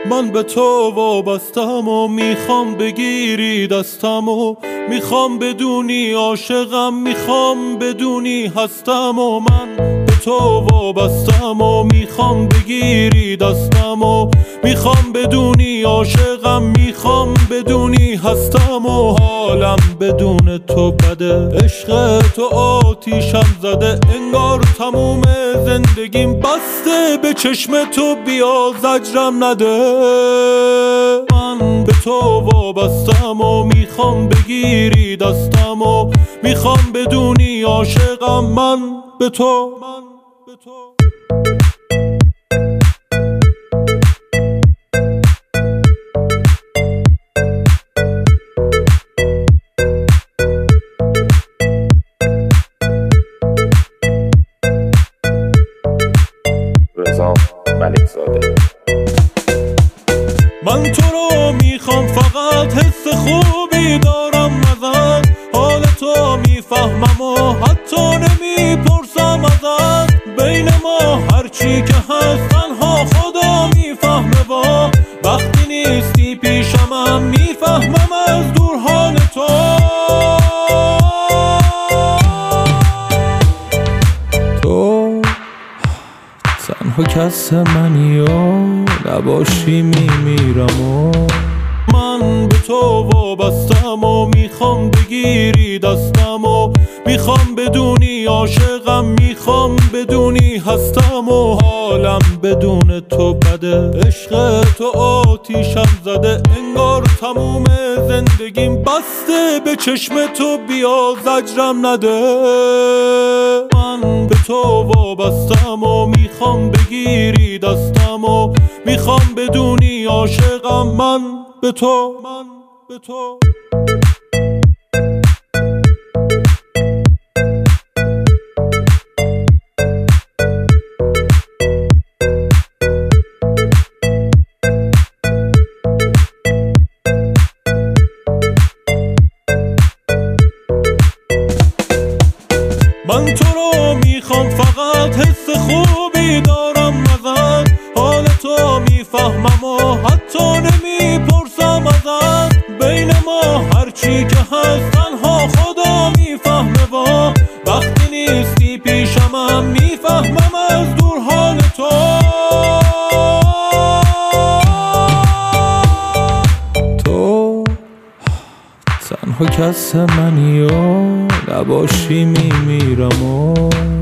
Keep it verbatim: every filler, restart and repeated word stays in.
من به تو وابستم و میخوام بگیری دستم و میخوام بدونی عاشقم، میخوام بدونی هستم و من به تو وابستم و میخوام بگیری دستم و میخوام بدونی عاشقم، میخوام بدونی هستم و حالم بدون تو بده. عشق تو آتیشم زده، انگار تموم زندگیم بسته به چشم تو، بیا زجرم نده. من به تو وابستم و میخوام بگیری دستم و میخوام بدونی عاشقم، من به تو من به تو رضا ملک زاده. من تو رو میخوام، فقط حس خوبی دارم ازت، حال تو میفهمم و حتی نمیپرسم ازت. بین ما هرچی که هست تنها خدا میفهمه، با وقتی نیستی پیشمم میفهمم از دور حال تو. تو تنها کس منی و نباشی میمیرم و من به تو وابستم و میخوام بگیری دستم و میخوام بدونی عاشقم، میخوام بدونی هستم و حالم بدون تو بده. عشق تو آتیشم زده، انگار تموم زندگیم بسته به چشم تو، بیا زجرم نده. من به تو وابستم و میخوام بگیری دستم و میخوام بدونی عاشقم، من به تو من به تو من تو رو میخوام، فقط حس خوبی دارم ازت، حال تو میفهمم و حتی نمیپرسم ازت. بین ما هرچی که هست تنها خدا میفهمه، با وقتی نیستی پیشمم میفهمم از دور حال تو. تو تنها کس منی و نباشی میمیرم و